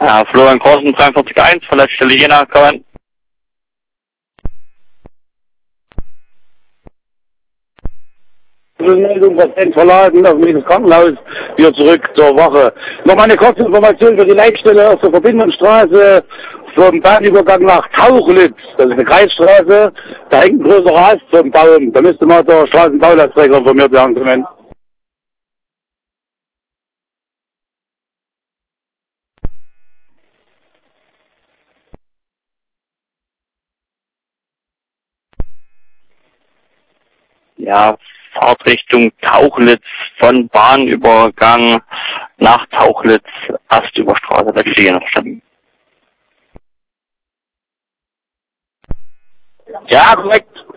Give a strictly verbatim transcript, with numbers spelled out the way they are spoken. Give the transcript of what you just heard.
Ja, Florian Korsen, dreiundvierzig eins, von der Stelle Jena, kommen. Meldung, Patient verladen, auf dem Krankenhaus, wieder zurück zur Wache. Noch mal eine kurze Information für die Leitstelle auf der Verbindungsstraße vom Bahnübergang nach Tauchlitz. Das ist eine Kreisstraße, da hängt ein großer Ast vom Baum. Da müsste mal der Straßenbaulasträger informiert werden können. Ja, Fahrtrichtung Tauchlitz von Bahnübergang nach Tauchlitz, Astüberstraße, da stehe ich noch standen. Ja, korrekt.